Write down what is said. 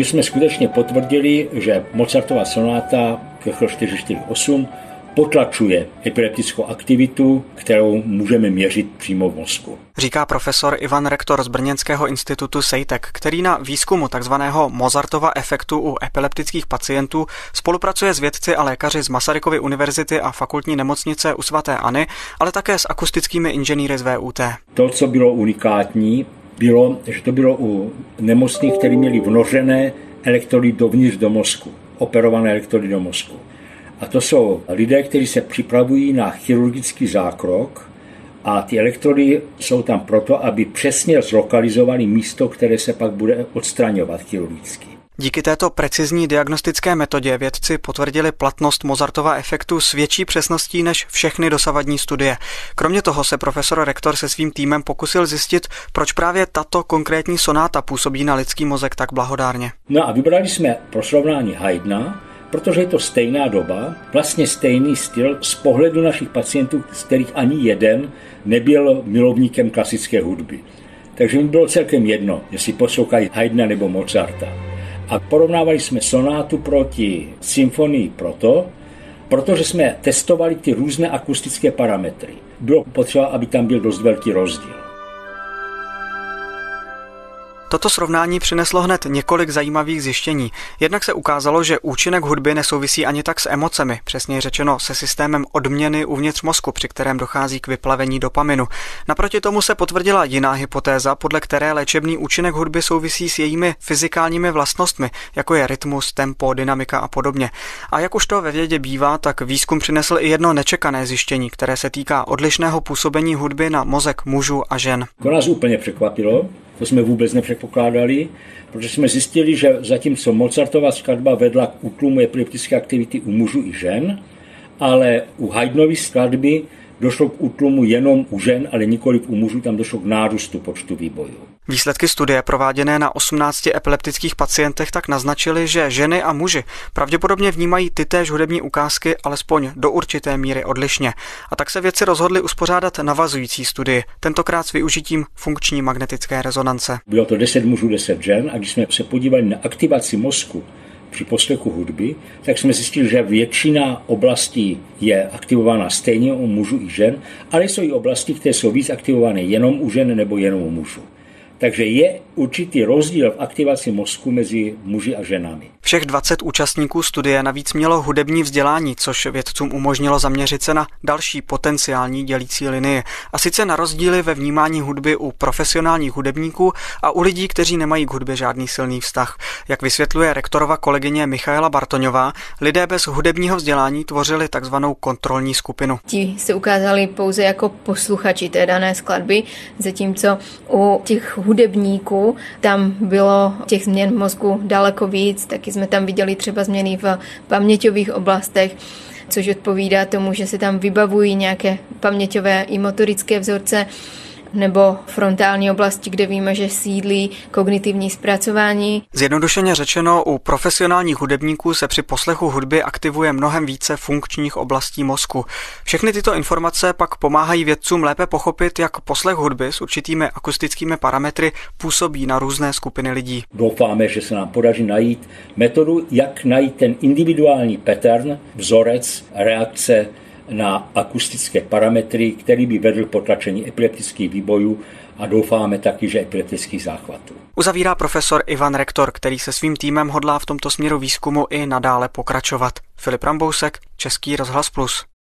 my jsme skutečně potvrdili, že Mozartova sonáta Köchel 448 potlačuje epileptickou aktivitu, kterou můžeme měřit přímo v mozku. Říká profesor Ivan Rektor z brněnského institutu SEITEC, který na výzkumu takzvaného Mozartova efektu u epileptických pacientů spolupracuje s vědci a lékaři z Masarykovy univerzity a fakultní nemocnice u sv. Anny, ale také s akustickými inženýry z VUT. To, co bylo unikátní, bylo, že to bylo u nemocných, kteří měli vnořené elektrody dovnitř do mozku, operované elektrody do mozku. A to jsou lidé, kteří se připravují na chirurgický zákrok a ty elektrody jsou tam proto, aby přesně zlokalizovali místo, které se pak bude odstraňovat chirurgicky. Díky této precizní diagnostické metodě vědci potvrdili platnost Mozartova efektu s větší přesností než všechny dosavadní studie. Kromě toho se profesor Rektor se svým týmem pokusil zjistit, proč právě tato konkrétní sonáta působí na lidský mozek tak blahodárně. No a vybrali jsme pro srovnání Haydna, protože je to stejná doba, vlastně stejný styl z pohledu našich pacientů, z kterých ani jeden nebyl milovníkem klasické hudby. Takže mi bylo celkem jedno, jestli poslouchají Haydna nebo Mozarta. A porovnávali jsme sonátu proti symfonii protože jsme testovali ty různé akustické parametry. Bylo potřeba, aby tam byl dost velký rozdíl. Toto srovnání přineslo hned několik zajímavých zjištění. Jednak se ukázalo, že účinek hudby nesouvisí ani tak s emocemi, přesněji řečeno se systémem odměny uvnitř mozku, při kterém dochází k vyplavení dopaminu. Naproti tomu se potvrdila jiná hypotéza, podle které léčebný účinek hudby souvisí s jejími fyzikálními vlastnostmi, jako je rytmus, tempo, dynamika a podobně. A jak už to ve vědě bývá, tak výzkum přinesl i jedno nečekané zjištění, které se týká odlišného působení hudby na mozek mužů a žen. To nás úplně překvapilo. To jsme vůbec nepředpokládali, protože jsme zjistili, že zatímco Mozartova skladba vedla k útlumu epileptické aktivity u mužů i žen, ale u Haydnovy skladby došlo k útlumu jenom u žen, ale nikoliv u mužů, tam došlo k nárůstu počtu výbojů. Výsledky studie prováděné na 18 epileptických pacientech tak naznačily, že ženy a muži pravděpodobně vnímají tytéž hudební ukázky alespoň do určité míry odlišně. A tak se vědci rozhodli uspořádat navazující studii, tentokrát s využitím funkční magnetické rezonance. Bylo to 10 mužů, 10 žen a když jsme se podívali na aktivaci mozku při poslechu hudby, tak jsme zjistili, že většina oblastí je aktivována stejně u mužů i žen, ale jsou i oblasti, které jsou víc aktivované jenom u žen nebo jenom u mužů. Takže je určitý rozdíl v aktivaci mozku mezi muži a ženami. Všech 20 účastníků studie navíc mělo hudební vzdělání, což vědcům umožnilo zaměřit se na další potenciální dělící linii. A sice na rozdíly ve vnímání hudby u profesionálních hudebníků a u lidí, kteří nemají k hudbě žádný silný vztah. Jak vysvětluje rektorova kolegyně Michaela Bartoňová, lidé bez hudebního vzdělání tvořili takzvanou kontrolní skupinu. Ti se ukázali pouze jako posluchači té dané skladby, zatímco u těch hudebníků tam bylo těch změn v mozku daleko víc, taky jsme tam viděli třeba změny v paměťových oblastech, což odpovídá tomu, že se tam vybavují nějaké paměťové i motorické vzorce, nebo frontální oblasti, kde víme, že sídlí kognitivní zpracování. Zjednodušeně řečeno, u profesionálních hudebníků se při poslechu hudby aktivuje mnohem více funkčních oblastí mozku. Všechny tyto informace pak pomáhají vědcům lépe pochopit, jak poslech hudby s určitými akustickými parametry působí na různé skupiny lidí. Doufáme, že se nám podaří najít metodu, jak najít ten individuální pattern, vzorec, reakce na akustické parametry, který by vedl k potlačení epileptických výbojů a doufáme taky, že epileptických záchvatů. Uzavírá profesor Ivan Rektor, který se svým týmem hodlá v tomto směru výzkumu i nadále pokračovat. Filip Rambousek, Český rozhlas Plus.